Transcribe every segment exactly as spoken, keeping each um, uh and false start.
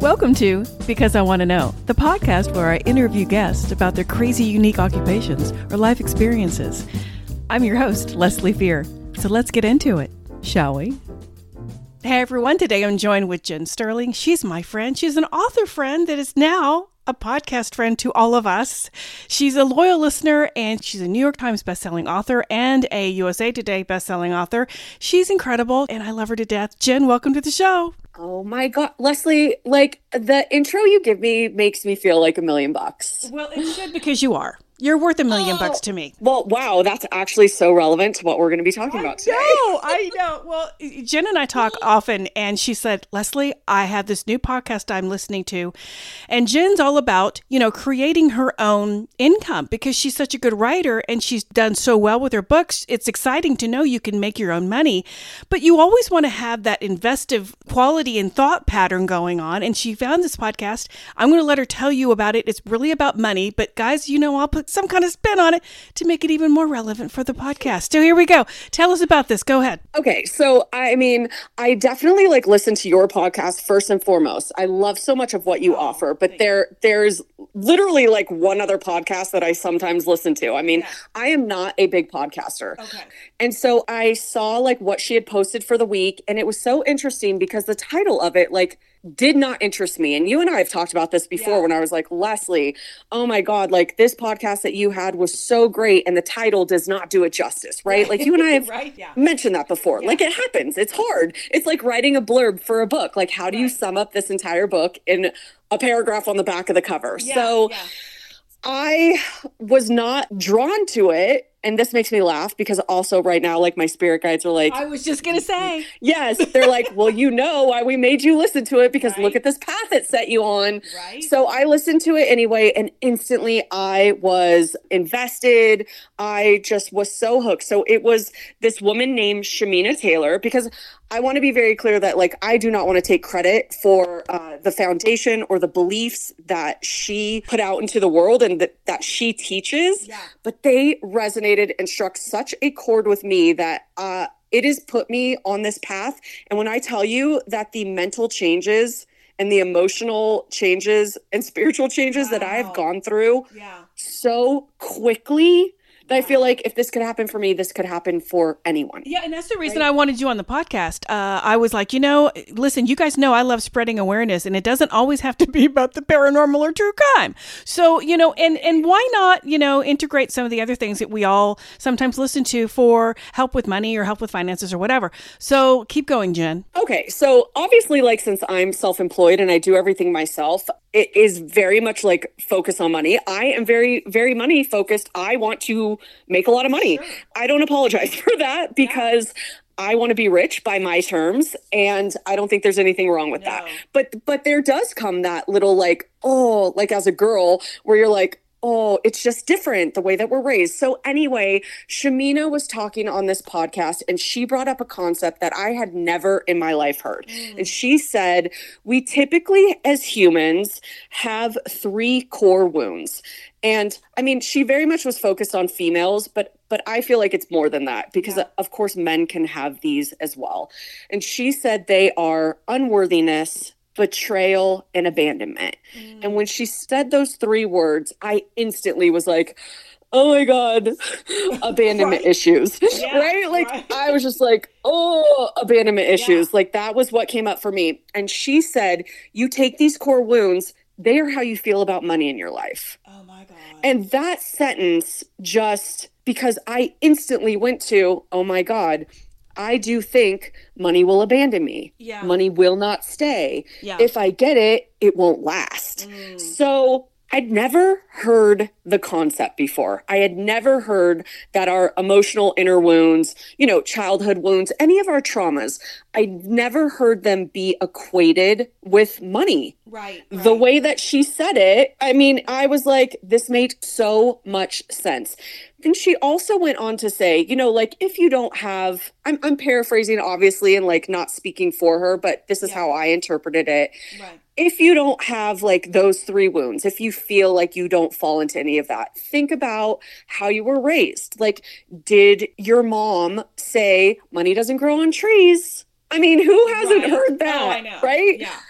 Welcome to Because I Want to Know, the podcast where I interview guests about their crazy, unique occupations or life experiences. I'm your host, Leslie Fear. So let's get into it, shall we? Hey everyone, today I'm joined with Jen Sterling. She's my friend. She's an author friend that is now a podcast friend to all of us. She's a loyal listener and she's a New York Times bestselling author and a U S A Today bestselling author. She's incredible and I love her to death. Jen, welcome to the show. Oh my God, Leslie, like the intro you give me makes me feel like a million bucks. Well, it should because you are. You're worth a million oh, bucks to me. Well, wow, that's actually so relevant to what we're going to be talking I about today. know, I know. Well, Jen and I talk often, and she said, Leslie, I have this new podcast I'm listening to, and Jen's all about, you know, creating her own income because she's such a good writer and she's done so well with her books. It's exciting to know you can make your own money, but you always want to have that investive quality and thought pattern going on, and she found this podcast. I'm going to let her tell you about it. It's really about money, but guys, you know, I'll put some kind of spin on it to make it even more relevant for the podcast. So here we go. Tell us about this. Go ahead. Okay. So, I mean, I definitely like listen to your podcast first and foremost. I love so much of what you oh, offer, but there, there's literally like one other podcast that I sometimes listen to. I mean, yeah. I am not a big podcaster. Okay. And so I saw like what she had posted for the week, and it was so interesting because the title of it, like, did not interest me. And you and I have talked about this before yeah. when I was like, Leslie, oh my God, like this podcast that you had was so great and the title does not do it justice, right? Like you and I have right? yeah. mentioned that before. Yeah. Like it happens. It's hard. It's like writing a blurb for a book. Like how do right. you sum up this entire book in a paragraph on the back of the cover? Yeah. So yeah. I was not drawn to it. And this makes me laugh because also right now, like my spirit guides are like, I was just going to say, yes, they're like, well, you know why we made you listen to it because right. look at this path it set you on. Right. So I listened to it anyway. And instantly I was invested. I just was so hooked. So it was this woman named Shamina Taylor, because I want to be very clear that like, I do not want to take credit for uh, the foundation or the beliefs that she put out into the world and that, that she teaches, yeah. but they resonated and struck such a chord with me that uh, it has put me on this path. And when I tell you that the mental changes and the emotional changes and spiritual changes wow. that I have gone through yeah. so quickly, that I feel like if this could happen for me, this could happen for anyone. Yeah, and that's the reason right? I wanted you on the podcast. Uh, I was like, you know, listen, you guys know I love spreading awareness, and it doesn't always have to be about the paranormal or true crime. So, you know, and, and why not, you know, integrate some of the other things that we all sometimes listen to for help with money or help with finances or whatever. So keep going, Jen. Okay, so obviously, like, since I'm self-employed and I do everything myself, it is very much like focus on money. I am very, very money focused. I want to make a lot of money. Sure. I don't apologize for that because yeah. I want to be rich by my terms. And I don't think there's anything wrong with no. that. But, but there does come that little like, oh, like as a girl where you're like, oh, it's just different the way that we're raised. So anyway, Shamina was talking on this podcast and she brought up a concept that I had never in my life heard. Mm. And she said, we typically as humans have three core wounds. And I mean, she very much was focused on females, but but I feel like it's more than that because yeah. of course men can have these as well. And she said they are unworthiness, betrayal, and abandonment. Mm. And when she said those three words, I instantly was like, oh my God, abandonment right. issues, yeah, right? Like, right. I was just like, oh, abandonment issues. Yeah. Like, that was what came up for me. And she said, you take these core wounds, they are how you feel about money in your life. Oh my God. And that sentence just, because I instantly went to, oh my God, I do think money will abandon me. Yeah. Money will not stay. Yeah. If I get it, it won't last. Mm. So I'd never heard the concept before. I had never heard that our emotional inner wounds, you know, childhood wounds, any of our traumas, I never heard them be equated with money. Right, right. The way that she said it, I mean, I was like, this made so much sense. Then she also went on to say, you know, like, if you don't have, I'm, I'm paraphrasing, obviously, and like not speaking for her, but this is yeah. how I interpreted it. Right. If you don't have like those three wounds, if you feel like you don't fall into any of that, think about how you were raised. Like, did your mom say money doesn't grow on trees? I mean, who hasn't right. heard that? Oh, I know. Right? Yeah.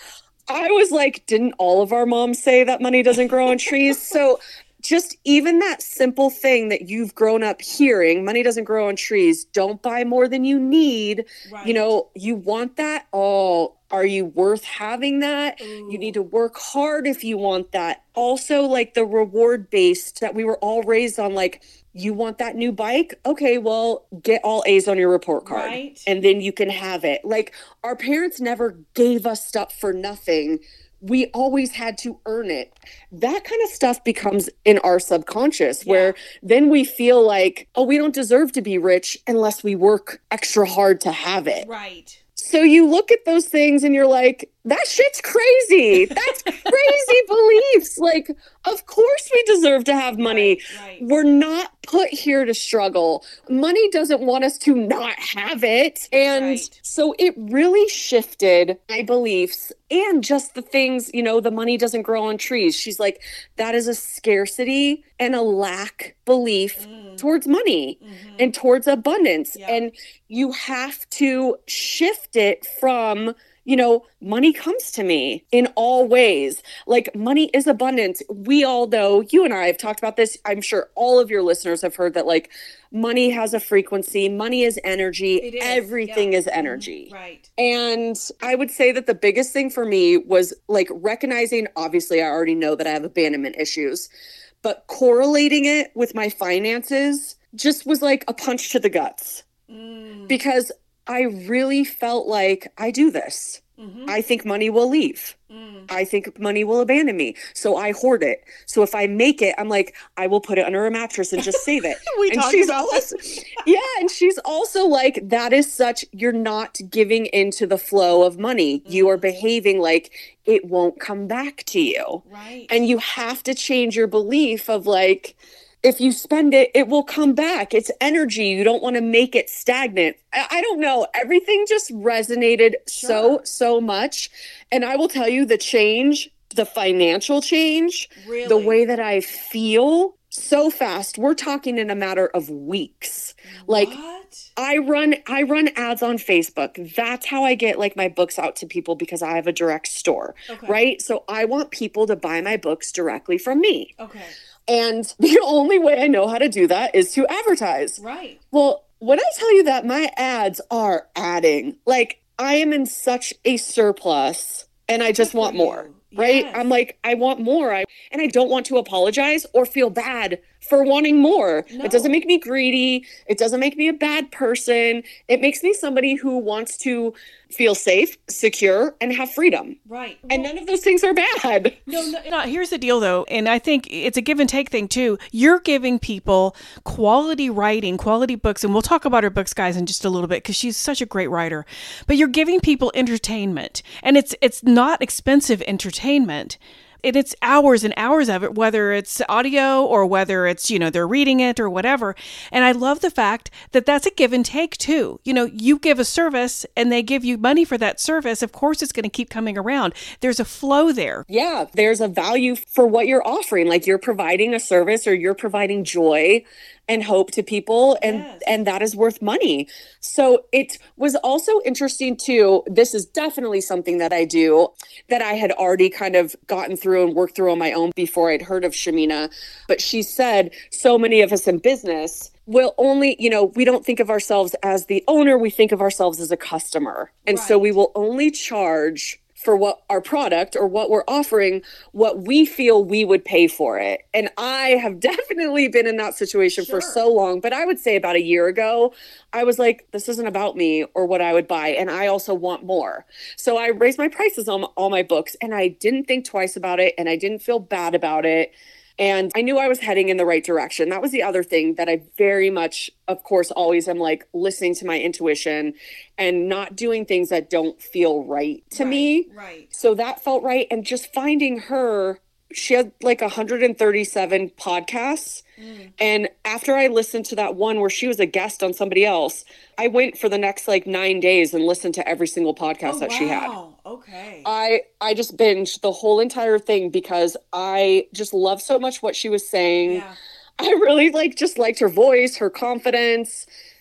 I was like, didn't all of our moms say that money doesn't grow on trees? So just even that simple thing that you've grown up hearing, money doesn't grow on trees, don't buy more than you need. Right. You know, you want that. Oh, are you worth having that? Ooh. You need to work hard if you want that. Also, like the reward based that we were all raised on, like, you want that new bike? Okay, well, get all A's on your report card. Right. And then you can have it. Like, our parents never gave us stuff for nothing. We always had to earn it. That kind of stuff becomes in our subconscious, yeah. where then we feel like, oh, we don't deserve to be rich unless we work extra hard to have it. Right. So you look at those things and you're like, that shit's crazy. That's crazy beliefs. Like, of course we deserve to have money. Right, right. We're not put here to struggle. Money doesn't want us to not have it. And right. so it really shifted my beliefs and just the things, you know, the money doesn't grow on trees. She's like, that is a scarcity and a lack belief mm. towards money mm-hmm. and towards abundance. Yeah. And you have to shift it from, you know, money comes to me in all ways. Like, money is abundant. We all know, you and I have talked about this. I'm sure all of your listeners have heard that, like, money has a frequency. Money is energy. It is. Everything yeah. is energy. Mm-hmm. Right. And I would say that the biggest thing for me was, like, recognizing, obviously, I already know that I have abandonment issues, but correlating it with my finances just was like a punch to the guts. Mm. Because I really felt like I do this. Mm-hmm. I think money will leave. Mm. I think money will abandon me. So I hoard it. So if I make it, I'm like, I will put it under a mattress and just save it. we and talked she's about also, yeah. And she's also like, that is such, you're not giving into the flow of money. Mm. You are behaving like it won't come back to you. Right. And you have to change your belief of like, if you spend it, it will come back. It's energy. You don't want to make it stagnant. I, I don't know. Everything just resonated sure. so, so much. And I will tell you the change, the financial change, really? The way that I feel so fast. We're talking in a matter of weeks. Like what? I run, I run ads on Facebook. That's how I get like my books out to people because I have a direct store, okay. right? So I want people to buy my books directly from me. Okay. And the only way I know how to do that is to advertise. Right. Well, when I tell you that my ads are adding, like I am in such a surplus and I just want more, right? Yes. I'm like, I want more. I, and I don't want to apologize or feel bad for wanting more. No. It doesn't make me greedy. It doesn't make me a bad person. It makes me somebody who wants to feel safe, secure, and have freedom. Right. And none of those things are bad. No, no, no. Here's the deal, though. And I think it's a give and take thing, too. You're giving people quality writing, quality books. And we'll talk about her books, guys, in just a little bit, because she's such a great writer. But you're giving people entertainment. And it's it's not expensive entertainment. And it's hours and hours of it, whether it's audio or whether it's, you know, they're reading it or whatever. And I love the fact that that's a give and take too. You know, you give a service and they give you money for that service. Of course, it's going to keep coming around. There's a flow there. Yeah, there's a value for what you're offering. Like you're providing a service or you're providing joy and hope to people, and yes. and that is worth money. So it was also interesting too. This is definitely something that I do that I had already kind of gotten through and worked through on my own before I'd heard of Shamina. But she said, so many of us in business will only, you know, we don't think of ourselves as the owner. We think of ourselves as a customer. And right. so we will only charge for what our product or what we're offering, what we feel we would pay for it. And I have definitely been in that situation sure. for so long, but I would say about a year ago, I was like, this isn't about me or what I would buy. And I also want more. So I raised my prices on all my books and I didn't think twice about it and I didn't feel bad about it. And I knew I was heading in the right direction. That was the other thing that I very much, of course, always am like listening to my intuition and not doing things that don't feel right to right, me. Right. So that felt right. And just finding her, she had like one hundred thirty-seven podcasts. Mm. And after I listened to that one where she was a guest on somebody else, I went for the next like nine days and listened to every single podcast oh, that wow. she had. Okay. I, I just binged the whole entire thing because I just love so much what she was saying. Yeah. I really like just liked her voice, her confidence.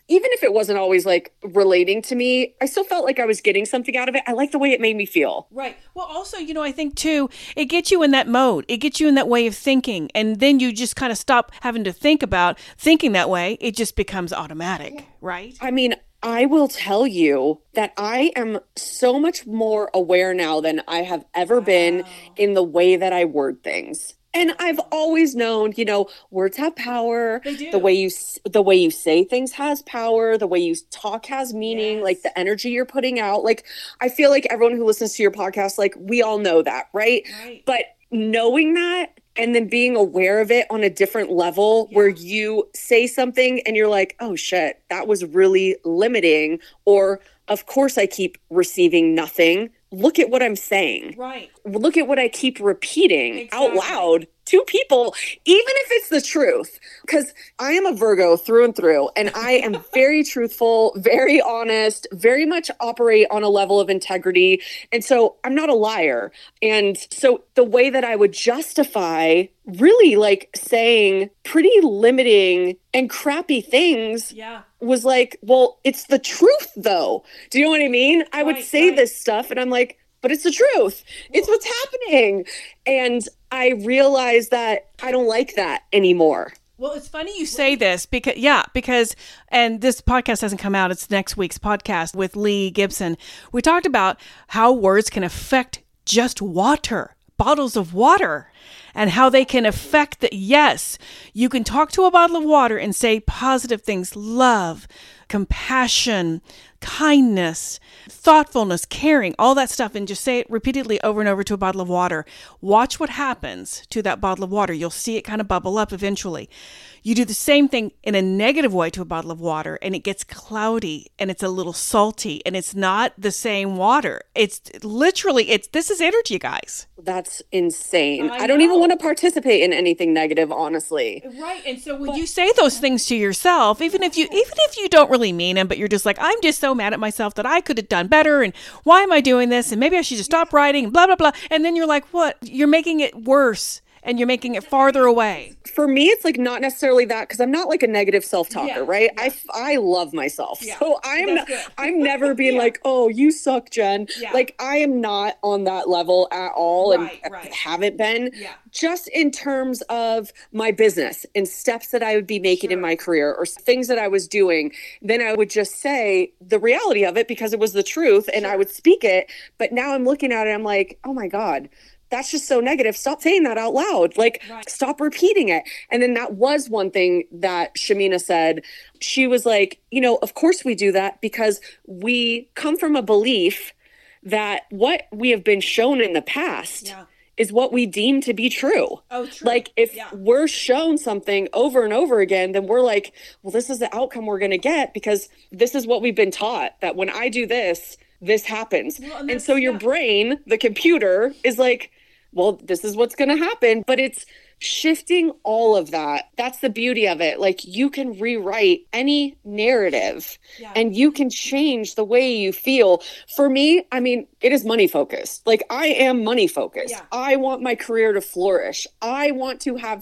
even if it wasn't always like relating to me, I still felt like I was getting something out of it. I like the way it made me feel. Right. Well, also, you know, I think too, it gets you in that mode. It gets you in that way of thinking. And then you just kind of stop having to think about thinking that way. It just becomes automatic, right? I mean, I will tell you that I am so much more aware now than I have ever wow. been in the way that I word things. And I've always known, you know, words have power. They do. The way you the way you say things has power. The way you talk has meaning. Yes. Like the energy you're putting out. Like I feel like everyone who listens to your podcast, like we all know that, right? Right. But knowing that and then being aware of it on a different level yeah. where you say something and you're like, oh shit, that was really limiting. Or of course I keep receiving nothing. Look at what I'm saying. Right. Look at what I keep repeating exactly. out loud to people, even if it's the truth. Because I am a Virgo through and through, and I am very truthful, very honest, very much operate on a level of integrity. And so I'm not a liar. And so the way that I would justify really like saying pretty limiting and crappy things yeah. was like, well, it's the truth though. Do you know what I mean? I right, would say right. this stuff and I'm like, but it's the truth. It's what's happening. And I realized that I don't like that anymore. Well, it's funny you say this because, yeah, because, and this podcast hasn't come out. It's next week's podcast with Lee Gibson. We talked about how words can affect just water, bottles of water, and how they can affect the, yes, you can talk to a bottle of water and say positive things, love, compassion, kindness, thoughtfulness, caring, all that stuff, and just say it repeatedly over and over to a bottle of water. Watch what happens to that bottle of water. You'll see it kind of bubble up eventually. You do the same thing in a negative way to a bottle of water, and it gets cloudy, and it's a little salty, and it's not the same water. It's literally, it's this is energy, guys. That's insane. I, I don't even want to participate in anything negative, honestly. Right. And so when but, you say those things to yourself, even if you even if you don't really mean them, but you're just like, I'm just so mad at myself that I could have done better, and why am I doing this? And maybe I should just stop writing, and blah, blah, blah. And then you're like, what? You're making it worse. And you're making it farther away. For me, it's like not necessarily that, because I'm not like a negative self-talker, yeah, right? Yeah. I, I love myself. Yeah, so I'm I'm never being yeah. like, oh, you suck, Jen. Yeah. Like I am not on that level at all right, and right. haven't been. Yeah. Just in terms of my business and steps that I would be making sure. in my career or things that I was doing, then I would just say the reality of it because it was the truth and sure. I would speak it. But now I'm looking at it, I'm like, oh my God. That's just so negative. Stop saying that out loud. Like, right. stop repeating it. And then that was one thing that Shamina said. She was like, you know, of course we do that because we come from a belief that what we have been shown in the past yeah. is what we deem to be true. Oh, true. Like if yeah. we're shown something over and over again, then we're like, well, this is the outcome we're going to get because this is what we've been taught, that when I do this, this happens. Well, and, and so your yeah. brain, the computer, is like, well, this is what's going to happen. But it's shifting all of that. That's the beauty of it. Like you can rewrite any narrative yeah. and you can change the way you feel. For me, I mean, it is money focused. Like I am money focused. Yeah. I want my career to flourish. I want to have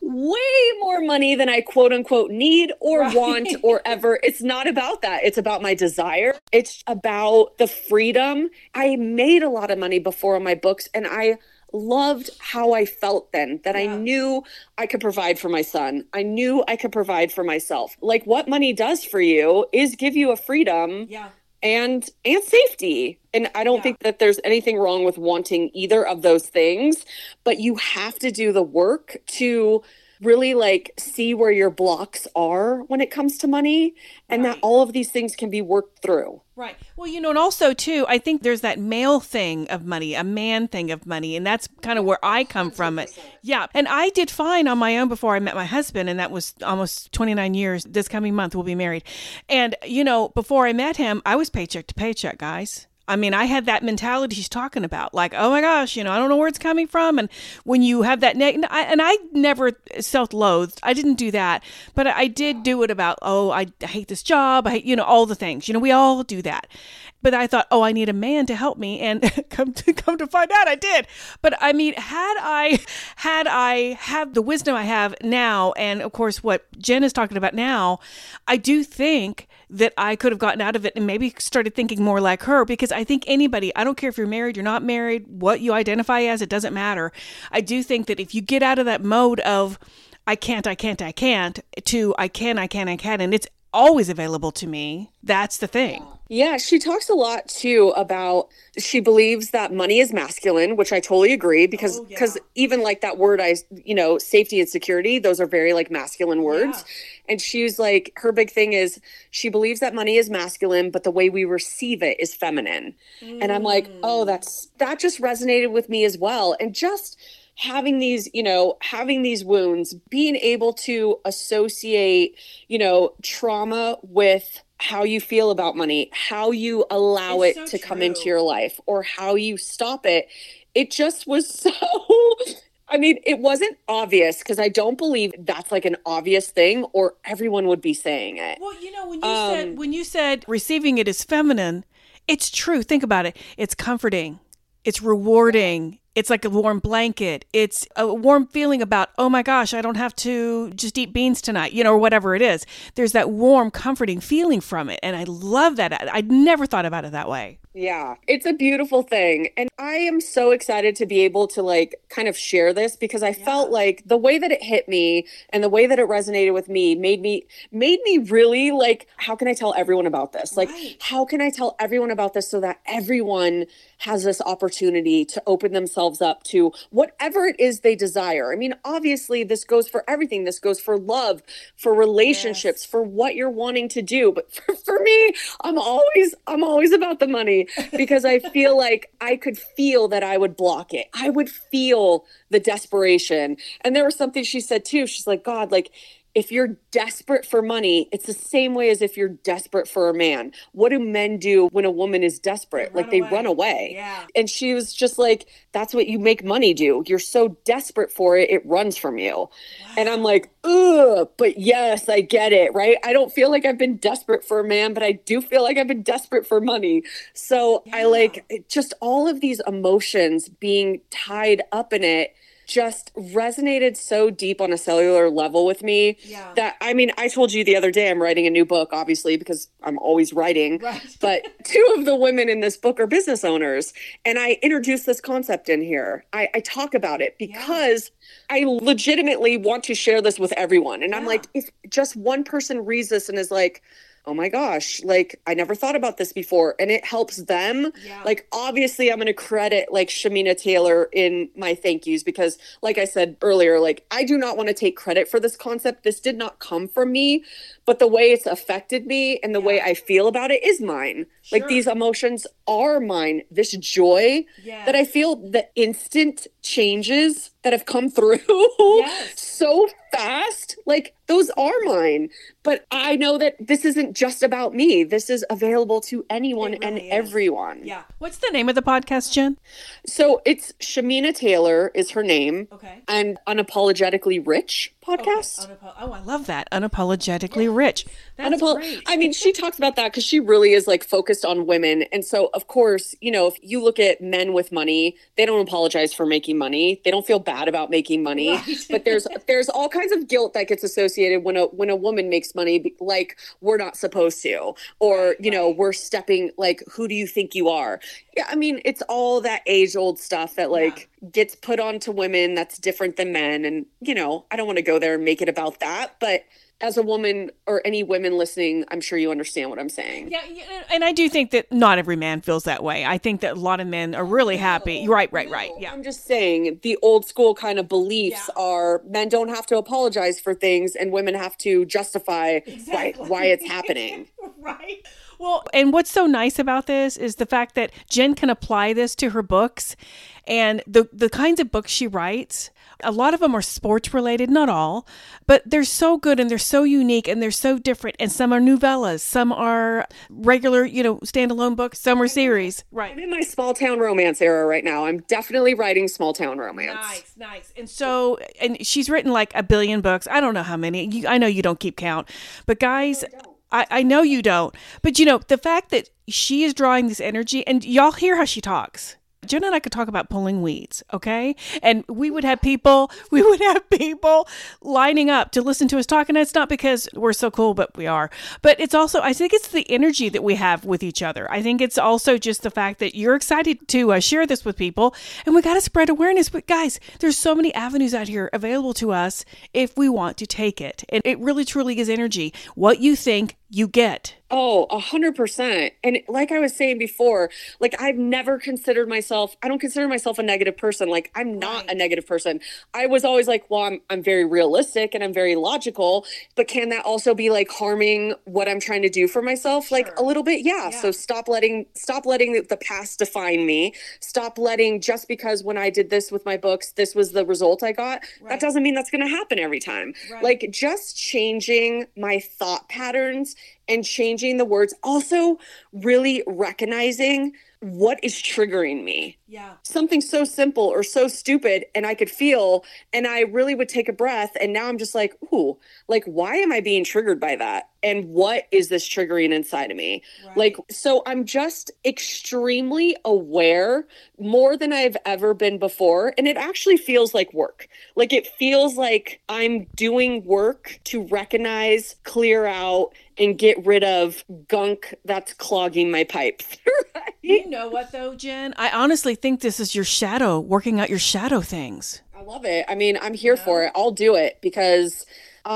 way more money than I quote unquote need or right. want or ever. It's not about that. It's about my desire. It's about the freedom. I made a lot of money before on my books and I loved how I felt then, that yeah. I knew I could provide for my son. I knew I could provide for myself. Like what money does for you is give you a freedom yeah. and and safety. And I don't yeah. think that there's anything wrong with wanting either of those things, but you have to do the work to really like see where your blocks are when it comes to money and right. that all of these things can be worked through. Right. Well, you know, and also too, I think there's that male thing of money, a man thing of money. And that's kind of where I come from. It. Yeah. And I did fine on my own before I met my husband. And that was almost twenty-nine years. This coming month, we'll be married. And, you know, before I met him, I was paycheck to paycheck, guys. I mean, I had that mentality she's talking about, like, oh my gosh, you know, I don't know where it's coming from. And when you have that, neg- and, I, and I never self-loathed, I didn't do that, but I did do it about, oh, I hate this job, I hate, you know, all the things, you know, we all do that. But I thought, oh, I need a man to help me, and come to come to find out, I did. But I mean, had I had I had the wisdom I have now, and of course what Jen is talking about now, I do think that I could have gotten out of it and maybe started thinking more like her, because I think anybody, I don't care if you're married, you're not married, what you identify as, it doesn't matter. I do think that if you get out of that mode of I can't, I can't, I can't, to I can, I can, I can, and it's always available to me, that's the thing. Yeah, she talks a lot too about she believes that money is masculine, which I totally agree, because Oh, yeah. because even like that word, I you know safety and security, those are very like masculine words. And she's like, her big thing is she believes that money is masculine, but the way we receive it is feminine. And I'm like, oh, that's that just resonated with me as well. And just having these, you know, having these wounds, being able to associate, you know, trauma with how you feel about money, how you allow It's it so to come true. into your life, or how you stop it. It just was so, I mean, it wasn't obvious, because I don't believe that's like an obvious thing or everyone would be saying it. Well, you know, when you Um, said when you said receiving it is feminine, it's true. Think about it. It's comforting. It's rewarding. It's like a warm blanket. It's a warm feeling about, oh my gosh, I don't have to just eat beans tonight, you know, or whatever it is. There's that warm, comforting feeling from it. And I love that. I- I'd never thought about it that way. Yeah, it's a beautiful thing. And I am so excited to be able to like kind of share this, because I felt like the way that it hit me and the way that it resonated with me made me made me really like, how can I tell everyone about this? Like, Right. how can I tell everyone about this so that everyone has this opportunity to open themselves up to whatever it is they desire? I mean, obviously this goes for everything. This goes for love, for relationships, Yes. for what you're wanting to do. But for, for me, I'm always I'm always about the money, because I feel like I could feel that I would block it. I would feel the desperation. And there was something she said too. She's like, God, like, if you're desperate for money, it's the same way as if you're desperate for a man. What do men do when a woman is desperate? They run like they away. run away. Yeah. And she was just like, that's what you make money do. You're so desperate for it, it runs from you. And I'm like, ugh, but yes, I get it, right? I don't feel like I've been desperate for a man, but I do feel like I've been desperate for money. So I Yeah. like it- just all of these emotions being tied up in it just resonated so deep on a cellular level with me Yeah. that, I mean, I told you the other day I'm writing a new book, obviously, because I'm always writing. Right. But two of the women in this book are business owners. And I introduce this concept in here. I, I talk about it because I legitimately want to share this with everyone. And I'm Yeah. like, if just one person reads this and is like, oh my gosh, like I never thought about this before, and it helps them. Yeah. Like, obviously I'm going to credit like Shamina Taylor in my thank yous, because like I said earlier, like I do not want to take credit for this concept. This did not come from me, but the way it's affected me and the way I feel about it is mine. Like Sure. these emotions are mine. This joy Yes. that I feel, the instant changes that have come through Yes. so fast, like those are mine. But I know that this isn't just about me. This is available to anyone It and really is. everyone. Yeah. What's the name of the podcast, Jen? So it's Shamina Taylor is her name, Okay. and Unapologetically Rich podcast. Okay. Unapo- oh, I love that. Unapologetically rich. That's Unapol- great. I mean, she talks about that because she really is like focused on women. And so, of course, you know, if you look at men with money, they don't apologize for making money. They don't feel bad about making money. Right. But there's there's all kinds of guilt that gets associated when a when a woman makes money, be- like we're not supposed to, or Right, you know, right. we're stepping like, who do you think you are? Yeah, I mean, it's all that age old stuff that like gets put onto women that's different than men. And you know, I don't want to go there and make it about that, but as a woman or any women listening, I'm sure you understand what I'm saying. Yeah, yeah, and I do think that not every man feels that way. I think that a lot of men are really happy. Right, right, right. Yeah. I'm just saying the old school kind of beliefs Yeah. are men don't have to apologize for things and women have to justify Exactly. why, why it's happening. Right. Well, and what's so nice about this is the fact that Jen can apply this to her books, and the the kinds of books she writes. A lot of them are sports related, not all, but they're so good and they're so unique and they're so different. And some are novellas, some are regular, you know, standalone books, some are series. I'm Right. in my small town romance era right now. I'm definitely writing small town romance. Nice, nice. And so, and she's written like a billion books. I don't know how many. You, I know you don't keep count, but guys, I, I know you don't. But you know, the fact that she is drawing this energy, and y'all hear how she talks. Jen and I could talk about pulling weeds, okay? And we would have people, we would have people lining up to listen to us talk. And it's not because we're so cool, but we are. But it's also, I think it's the energy that we have with each other. I think it's also just the fact that you're excited to uh, share this with people. And we got to spread awareness. But guys, there's so many avenues out here available to us if we want to take it. And it really, truly is energy. What you think, you get. Oh, a hundred percent. And like I was saying before, like I've never considered myself, I don't consider myself a negative person. Like I'm not Right. a negative person. I was always like, well, I'm, I'm very realistic and I'm very logical, but can that also be like harming what I'm trying to do for myself? Like Sure. a little bit. Yeah. Yeah. So stop letting, stop letting the, the past define me. Stop letting, just because when I did this with my books, this was the result I got. Right. That doesn't mean that's going to happen every time. Right. Like just changing my thought patterns and changing the words. Also, really recognizing what is triggering me. Yeah. Something so simple or so stupid, and I could feel, and I really would take a breath. And now I'm just like, ooh, like, why am I being triggered by that? And what is this triggering inside of me? Right. Like, so I'm just extremely aware, more than I've ever been before. And it actually feels like work. Like, it feels like I'm doing work to recognize, clear out, and get rid of gunk that's clogging my pipes. Right? You know what though, Jen? I honestly think this is your shadow, working out your shadow things. I love it. I mean, I'm here for it. I'll do it because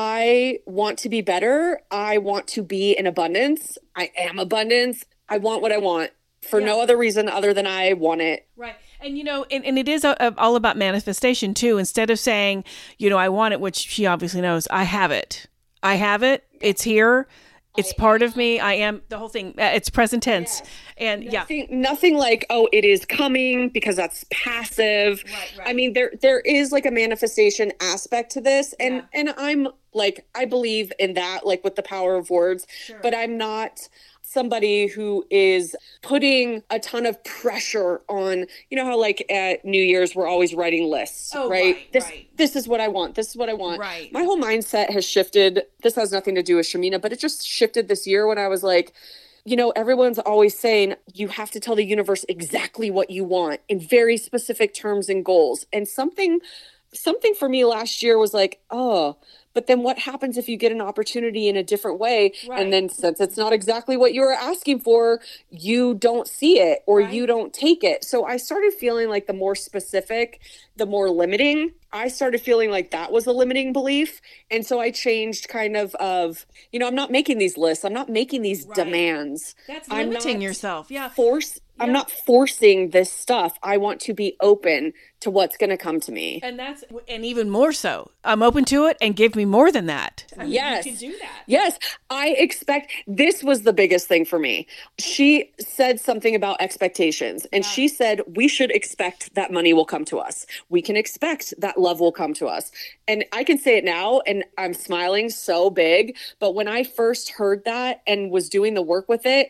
I want to be better. I want to be in abundance. I am abundance. I want what I want for Yeah. no other reason other than I want it. Right. And, you know, and, and it is a, a- all about manifestation too. Instead of saying, you know, I want it, which she obviously knows, I have it. I have it. It's here. It's part of me. I am the whole thing. Uh, It's present tense. And yeah. Nothing, nothing like, oh, it is coming, because that's passive. Right, right. I mean, there there is like a manifestation aspect to this. And Yeah. and I'm like, I believe in that, like with the power of words, Sure. but I'm not somebody who is putting a ton of pressure on, you know how like at New Year's we're always writing lists, Oh, right? right, This right. this is what I want. This is what I want. Right. My whole mindset has shifted. This has nothing to do with Shamina, but it just shifted this year when I was like, you know, everyone's always saying you have to tell the universe exactly what you want in very specific terms and goals. And something something for me last year was like, oh, but then what happens if you get an opportunity in a different way? Right. And then since it's not exactly what you were asking for, you don't see it or Right. you don't take it. So I started feeling like the more specific, the more limiting. I started feeling like that was a limiting belief. And so I changed kind of of, you know, I'm not making these lists. I'm not making these Right. demands. That's I'm limiting not yourself. Yeah. Force. I'm Yeah. not forcing this stuff. I want to be open to what's going to come to me. And that's, and even more so, I'm open to it and give me more than that. I mean, Yes. You can do that. Yes, I expect, this was the biggest thing for me. She said something about expectations, and Yeah. she said we should expect that money will come to us. We can expect that love will come to us. And I can say it now, and I'm smiling so big. But when I first heard that and was doing the work with it,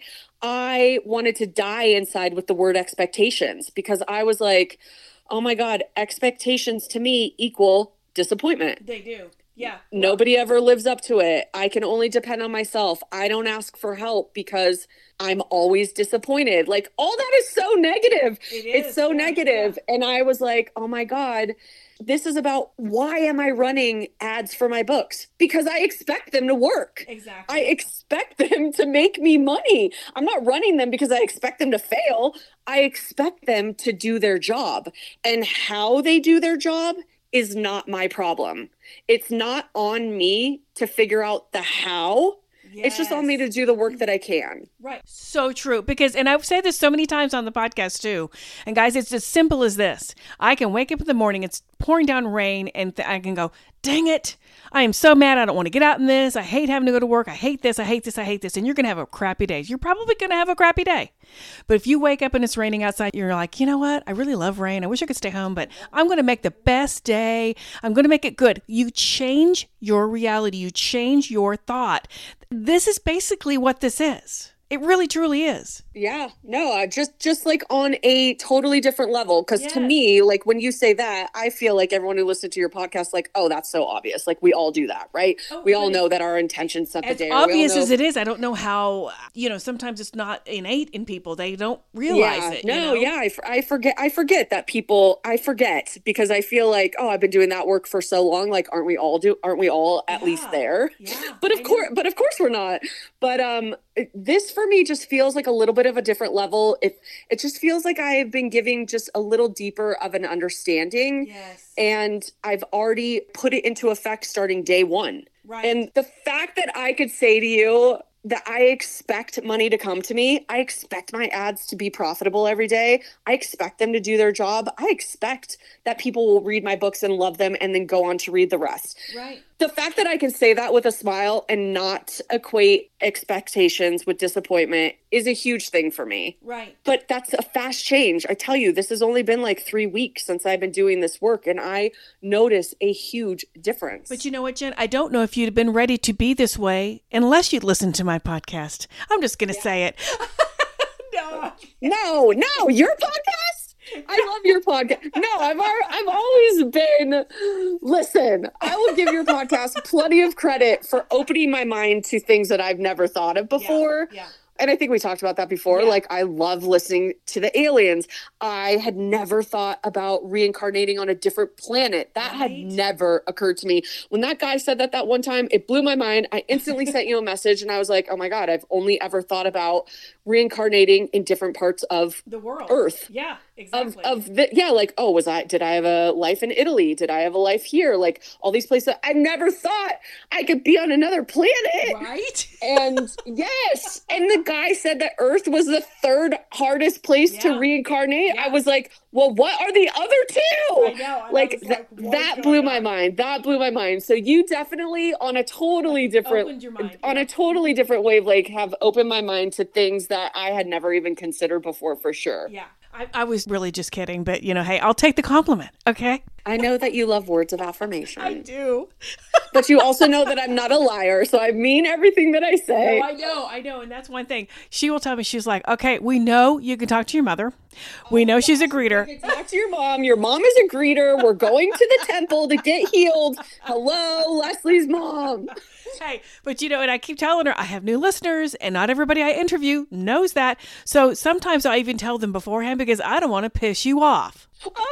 I wanted to die inside with the word expectations, because I was like, oh my God, expectations to me equal disappointment. They do. Yeah. Nobody ever lives up to it. I can only depend on myself. I don't ask for help because I'm always disappointed. Like, all that is so negative. It is, It's so yeah, negative. And I was like, oh my God, this is about, why am I running ads for my books? Because I expect them to work. Exactly. I expect them to make me money. I'm not running them because I expect them to fail. I expect them to do their job. And how they do their job is not my problem. It's not on me to figure out the how. It's just on me to do the work that I can. Right. So true. Because, and I've said this so many times on the podcast too. And guys, it's as simple as this. I can wake up in the morning, it's pouring down rain, and th- I can go, dang it. I am so mad. I don't want to get out in this. I hate having to go to work. I hate this. I hate this. I hate this. And you're going to have a crappy day. You're probably going to have a crappy day. But if you wake up and it's raining outside, you're like, you know what? I really love rain. I wish I could stay home, but I'm going to make the best day. I'm going to make it good. You change your reality. You change your thought. This is basically what this is. It really, truly is. Yeah, no, uh, just just like on a totally different level. Because Yes. to me, like when you say that, I feel like everyone who listens to your podcast, like, oh, that's so obvious. Like we all do that, right? Oh, we but all it- know that our intentions set the As day. or we all obvious know- as it is, I don't know how, you know, sometimes it's not innate in people. They don't realize yeah, it. no, you know? yeah, I, f- I forget. I forget that people. I forget because I feel like, oh, I've been doing that work for so long. Like, aren't we all do? Aren't we all at least Yeah. there? Yeah, But of I know. course, but of course we're not. But um, it- this for me just feels like a little bit of a different level. It it just feels like I have been giving just a little deeper of an understanding, Yes. and I've already put it into effect starting day one. Right. And the fact that I could say to you that I expect money to come to me, I expect my ads to be profitable every day. I expect them to do their job. I expect that people will read my books and love them and then go on to read the rest. Right. The fact that I can say that with a smile and not equate expectations with disappointment is a huge thing for me. Right. But that's a fast change. I tell you, this has only been like three weeks since I've been doing this work, and I notice a huge difference. But you know what, Jen? I don't know if you'd have been ready to be this way unless you'd listened to my podcast. I'm just going to say it. No. No, no, your podcast? I love your podcast. No, I've al- I've always been. Listen, I will give your podcast plenty of credit for opening my mind to things that I've never thought of before. Yeah. And I think we talked about that before. Yeah. Like, I love listening to the aliens. I had never thought about reincarnating on a different planet. That had Right. never occurred to me. When that guy said that that one time, it blew my mind. I instantly sent you a message and I was like, oh my God, I've only ever thought about reincarnating in different parts of The world. Earth. Yeah, Of, exactly. of the, yeah, like, oh, was I, did I have a life in Italy? Did I have a life here? Like all these places. I never thought I could be on another planet. Right? And yes, and the guy said that Earth was the third hardest place Yeah. to reincarnate. Yeah. I was like, well, what are the other two? I know, and I Like, was th- like, what is that blew going my on? mind. That blew my mind. So you definitely, on a totally different, Opened your mind, on yeah. a totally different wavelength, have opened my mind to things that I had never even considered before, for sure. Yeah. I, I was really just kidding, but you know, hey, I'll take the compliment. Okay. I know that you love words of affirmation, I do. but you also know that I'm not a liar, so I mean everything that I say. No, I know, I know. And that's one thing. She will tell me, she's like, okay, we know you can talk to your mother. We know she's a greeter. Talk to your mom. Your mom is a greeter. We're going to the temple to get healed. Hello, Leslie's mom. Hey, but you know, and I keep telling her I have new listeners and not everybody I interview knows that. So sometimes I even tell them beforehand because I don't want to piss you off.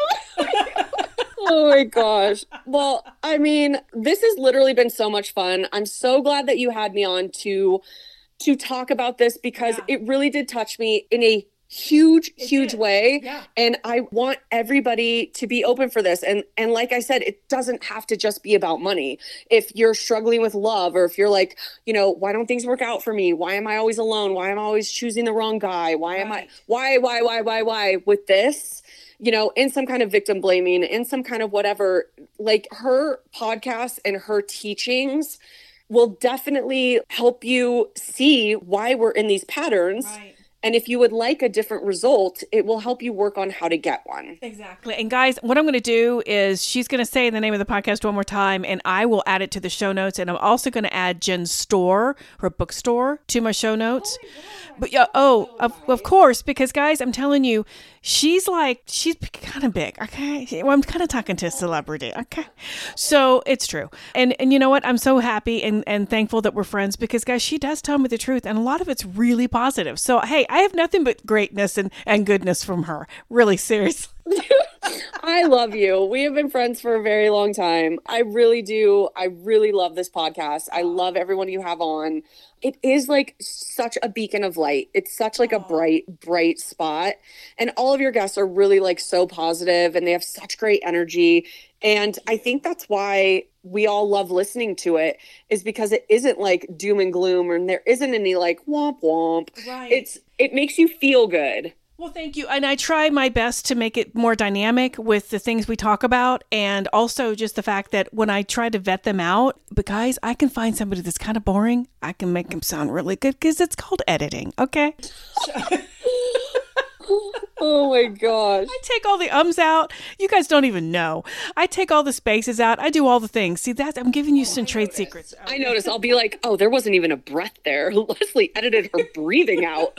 Oh my gosh. Well, I mean, this has literally been so much fun. I'm so glad that you had me on to to talk about this because Yeah. it really did touch me in a huge, huge did. way. Yeah. And I want everybody to be open for this. And and like I said, it doesn't have to just be about money. If you're struggling with love, or if you're like, you know, why don't things work out for me? Why am I always alone? Why am I always choosing the wrong guy? Why am I Right. why, why, why, why, why with this? You know, in some kind of victim blaming, in some kind of whatever, like her podcast and her teachings will definitely help you see why we're in these patterns. Right. And if you would like a different result, it will help you work on how to get one. Exactly. And guys, what I'm going to do is she's going to say the name of the podcast one more time, and I will add it to the show notes. And I'm also going to add Jen's store, her bookstore, to my show notes. But yeah, oh, of, of course, because guys, I'm telling you, she's like, she's kind of big. Okay. Well, I'm kind of talking to a celebrity. Okay. So it's true. And, and you know what? I'm so happy and, and thankful that we're friends because guys, she does tell me the truth. And a lot of it's really positive. So, hey, I have nothing but greatness and, and goodness from her. Really, seriously. I love you. We have been friends for a very long time. I really do. I really love this podcast. I love everyone you have on. It is like such a beacon of light. It's such like a bright, bright spot. And all of your guests are really like so positive and they have such great energy. And I think that's why we all love listening to it, is because it isn't like doom and gloom, and there isn't any like womp womp. Right. It's it makes you feel good. Well, thank you. And I try my best to make it more dynamic with the things we talk about. And also just the fact that when I try to vet them out, but guys, I can find somebody that's kind of boring. I can make them sound really good because it's called editing. Okay. Oh my gosh. I take all the ums out. You guys don't even know. I take all the spaces out. I do all the things. See, that I'm giving you oh, some I trade noticed. secrets. I notice. I'll be like, oh, there wasn't even a breath there. Leslie edited her breathing out.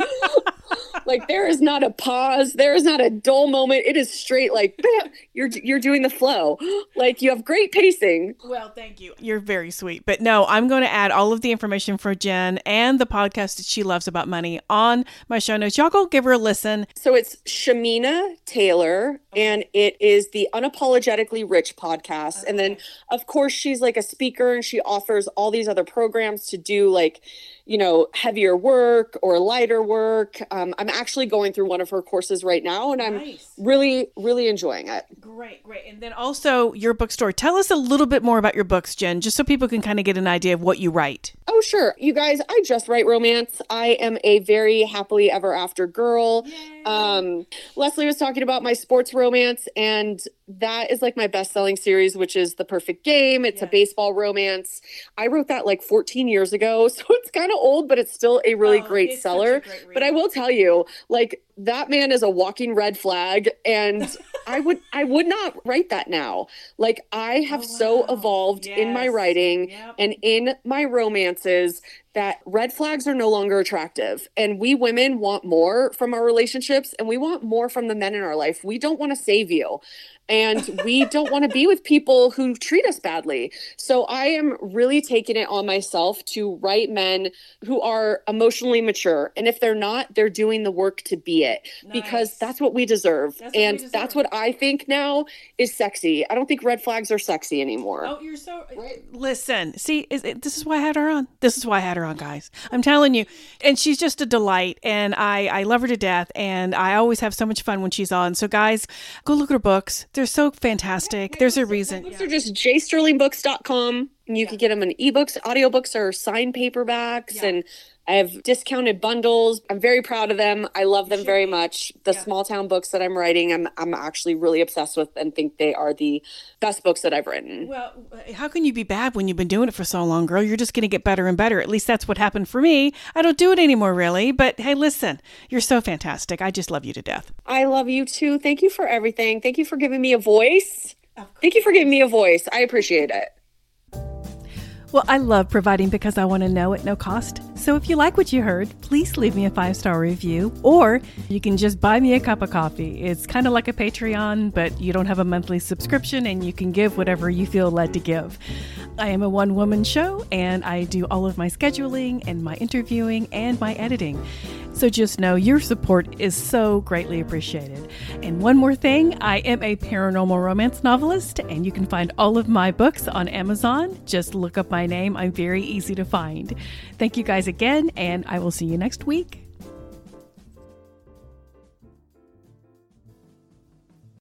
Like, there is not a pause. There is not a dull moment. It is straight like, bam, you're you're doing the flow. Like, you have great pacing. Well, thank you. You're very sweet. But no, I'm going to add all of the information for Jen and the podcast that she loves about money on my show notes. Y'all go give her a listen. So it's Shamina Taylor, and it is the Unapologetically Rich podcast. Okay. And then, of course, she's like a speaker, and she offers all these other programs to do like, you know, heavier work or lighter work. Um, I'm actually going through one of her courses right now, and I'm nice. really, really enjoying it. Great, great. And then also your bookstore. Tell us a little bit more about your books, Jen, just so people can kind of get an idea of what you write. Oh, sure. You guys, I just write romance. I am a very happily ever after girl. Yay. Um, Leslie was talking about my sports romance, and that is like my best-selling series, which is The Perfect Game. It's yeah. a baseball romance. I wrote that like fourteen years ago, so it's kind of old, but it's still a really oh, great seller. Great but I will tell you, like, that man is a walking red flag, and I would I would not write that now. Like, I have oh, wow. so evolved yes. in my writing yep. and in my romances that red flags are no longer attractive. And we women want more from our relationships, and we want more from the men in our life. We don't want to save you. And we don't want to be with people who treat us badly. So I am really taking it on myself to write men who are emotionally mature. And if they're not, they're doing the work to be it. Nice. Because that's what we deserve. That's and we deserve. That's what I think now is sexy. I don't think red flags are sexy anymore. Oh, you're so... Right. Listen, see, is it, this is why I had her on. This is why I had her on, guys. I'm telling you. And she's just a delight. And I, I love her to death. And I always have so much fun when she's on. So guys, go look at her books. They're so fantastic. There's a reason. Books are just j sterling books dot com. And you yeah. can get them in ebooks, audiobooks, or signed paperbacks. Yeah. And I have discounted bundles. I'm very proud of them. I love them very much. The yeah. small town books that I'm writing, I'm I'm actually really obsessed with and think they are the best books that I've written. Well, how can you be bad when you've been doing it for so long, girl? You're just going to get better and better. At least that's what happened for me. I don't do it anymore, really. But hey, listen, you're so fantastic. I just love you to death. I love you too. Thank you for everything. Thank you for giving me a voice. Thank you for giving me a voice. I appreciate it. Well, I love providing because I want to know at no cost. So if you like what you heard, please leave me a five-star review, or you can just buy me a cup of coffee. It's kind of like a Patreon, but you don't have a monthly subscription, and you can give whatever you feel led to give. I am a one-woman show, and I do all of my scheduling and my interviewing and my editing. So just know your support is so greatly appreciated. And one more thing, I am a paranormal romance novelist, and you can find all of my books on Amazon. Just look up my name. I'm very easy to find. Thank you guys again, and I will see you next week.